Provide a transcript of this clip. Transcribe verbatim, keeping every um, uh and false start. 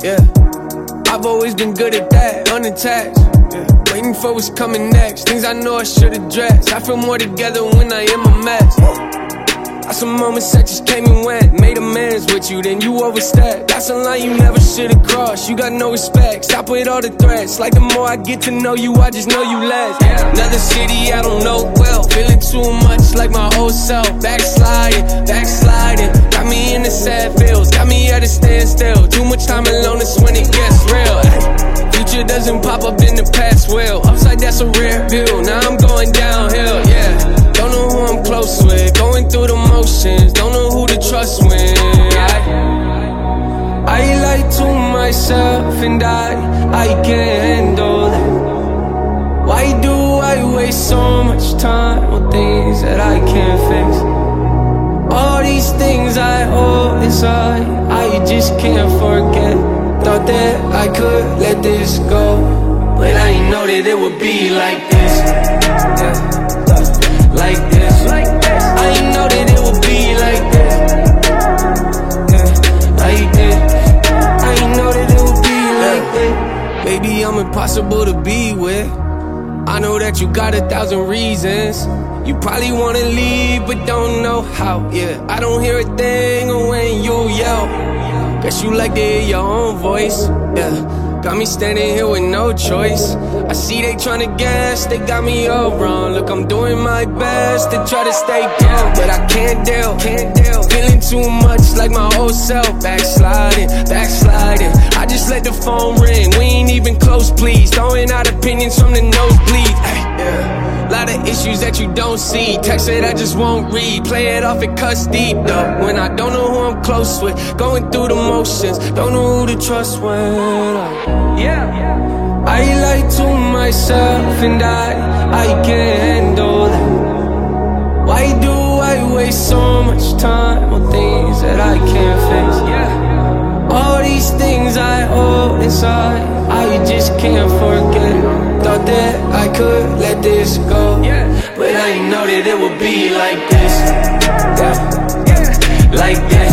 yeah. I've always been good at that, unattached, yeah. Waiting for what's coming next, things I know I should address. I feel more together when I am a mess. Got some moments that just came and went, made amends with you, then you overstepped. That's a line you never should've crossed, you got no respect. Stop with all the threats, like the more I get to know you, I just know you less. Another city I don't know well, feeling too much like my old self. Backsliding, backsliding, got me in the sad feels, got me at a standstill. Too much time alone is when it gets real. Ay, future doesn't pop up in the past, well, upside that's a rare view. Now I'm going downhill, yeah. Don't know who I'm close with, going through the motions, don't know who to trust when I, I lie to myself and I, I can't handle it. Why do I waste so much time on things that I can't fix? All these things I hold inside, I just can't forget. Thought that I could let this go, but I ain't know that it would be like this, yeah. Like this, like this. I ain't know that it would be like this, yeah, like this. I ain't know that it would be like this. Baby, I'm impossible to be with. I know that you got a thousand reasons. You probably wanna leave, but don't know how, yeah. I don't hear a thing when you yell. Guess you like to hear your own voice, yeah. Got me standing here with no choice. I see they tryna guess, they got me all wrong. Look, I'm doing my best to try to stay calm, but I can't deal, can't deal. Feeling too much like my old self. Backsliding, backsliding. I just let the phone ring, we ain't even close, please. Throwing out opinions from the nosebleeds. Ay, yeah. Lot of issues that you don't see. Text that I just won't read. Play it off and cuss deep though. When I don't know who I'm close with, going through the motions, don't know who to trust when I, yeah. I lie to myself and I, I can't handle it. Why do I waste so much time on things that I can't fix? Yeah. All these things I hold inside, I just can't forget. Thought that I could let this go, yeah. But I ain't know that it would be like this, yeah. Like this.